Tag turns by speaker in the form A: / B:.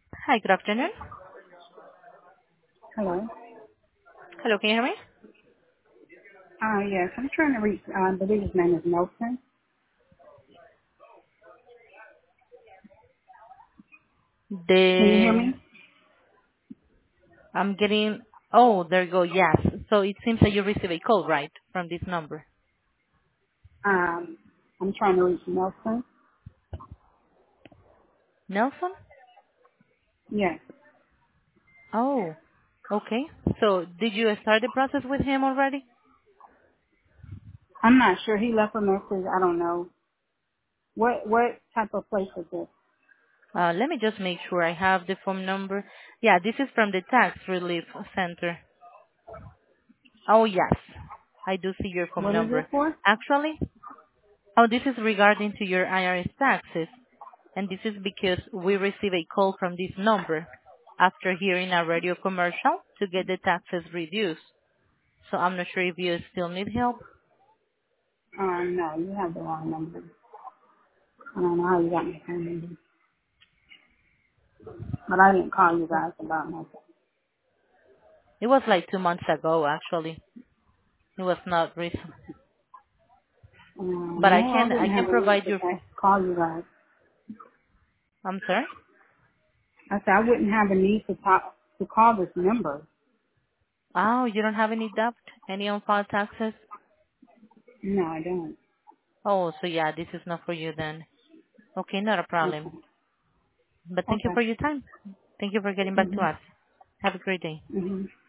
A: Hi, good afternoon.
B: Hello.
A: Hello, can you hear me?
B: Yes, I'm trying to reach, I believe his name is Nelson. Can you hear
A: The
B: me?
A: I'm getting. Oh, there you go. Yes. So it seems that you received a call, right, from this number.
B: I'm trying to reach Nelson.
A: Nelson?
B: Yes.
A: Oh, okay. So did you start the process with him already?
B: I'm not sure. He left a message. I don't know. What type of place is this?
A: Let me just make sure I have the phone number. Yeah, this is from the Tax Relief Center. Oh, yes. I do see your phone
B: What is it
A: number.
B: for?
A: Actually, oh, this is regarding to your IRS taxes. And this is because we receive a call from this number after hearing a radio commercial to get the taxes reduced. So I'm not sure if you still need help.
B: No, you have the wrong number. I don't know how you got my phone number. But I didn't call you guys about nothing.
A: It was like 2 months ago, actually. It was not recent. But
B: No, I
A: I
B: wouldn't
A: can
B: have a need
A: provide
B: to
A: your,
B: call you guys.
A: I'm sorry?
B: I said I wouldn't have a need to call this number.
A: Oh, you don't have any debt? Any on-file taxes?
B: No, I don't.
A: Oh, so yeah, this is not for you then. Okay, not a problem.
B: Okay.
A: But thank you
B: Okay.
A: for your time. Thank you for getting back to
B: Mhm.
A: us. Have a great day.
B: Mhm.